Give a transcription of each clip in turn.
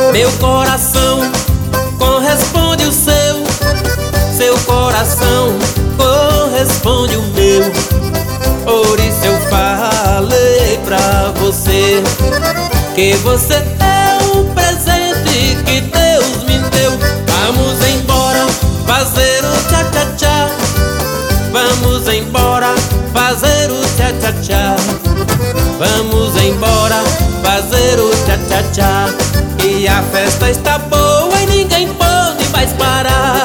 Meu coração corresponde o seu coração corresponde o meu. Por isso eu falei pra você que você é um presente que Deus me deu. Vamos embora fazer o tchá-tchá-tchá. Vamos embora fazer o tchá-tchá-tchá. Vamos embora fazer o tchá-tchá-tchá. E a festa está boa e ninguém pode mais parar.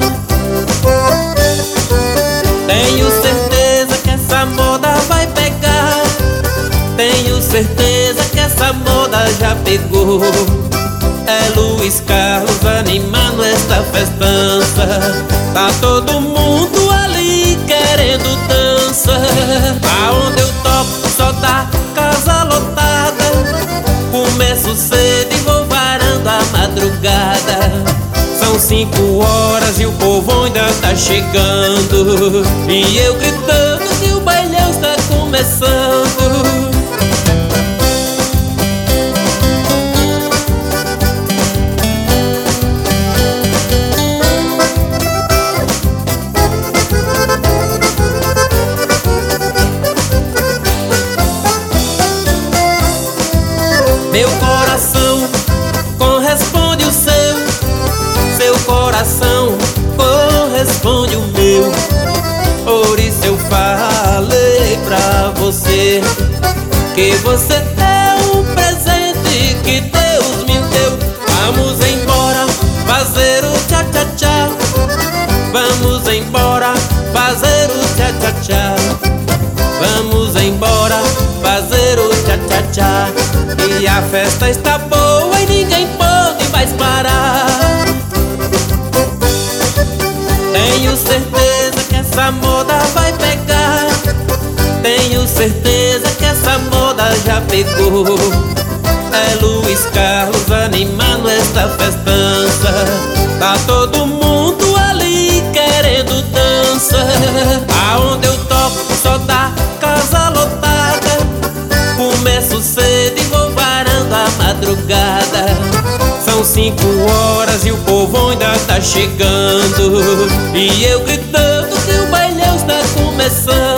Tenho certeza que essa moda vai pegar. Tenho certeza que essa moda já pegou. É Luiz Carlos animando esta festança. Tá todo mundo ali querendo dança. Aonde eu toco só dá casa lotada. Começo cedo e vou varando a madrugada. São 5 horas e o povo ainda tá chegando. E eu gritando que o bailão está começando. Meu coração corresponde o seu coração corresponde o meu. Por isso eu falei pra você que você é um presente que Deus me deu. Vamos embora fazer o tchá-tchá-tchá. Vamos embora fazer o tchá-tchá-tchá. Vamos embora fazer o tchá-tchá-tchá. E a festa está boa e ninguém pode mais parar. Tenho certeza que essa moda vai pegar. Tenho certeza que essa moda já pegou. É Luiz Carlos animando esta festança. Tá todo mundo ali querendo dança. Aonde eu toco só dá casa lotada. Começo cedo e vou varando a madrugada. São 5 horas e o povo ainda tá chegando. E eu gritando que o bailão está começando.